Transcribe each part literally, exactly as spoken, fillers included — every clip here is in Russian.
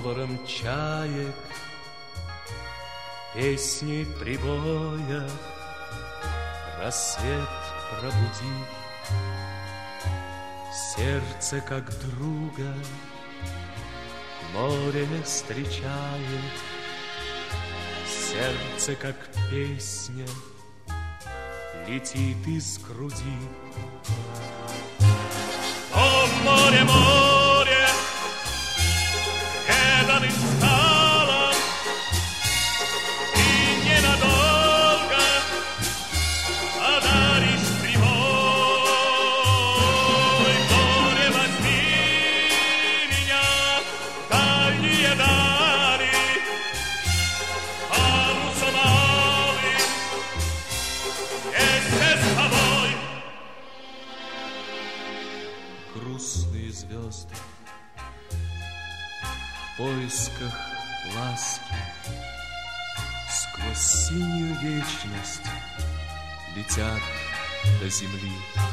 говором чаек, песней прибоя рассвет пробуди. Сердце, как друга, море встречает, сердце, как песня, летит из груди. О, море, море, предан и стало, и ненадолго подаришь прибой. Море, возьми меня в дальние дали, парусом алым вместе с тобой. Грустные звезды в поисках ласки сквозь синюю вечность летят до земли.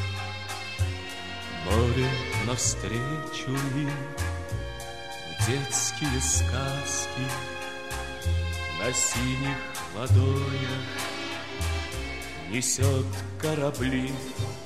Море навстречу им в детские сказки на синих ладонях несет корабли.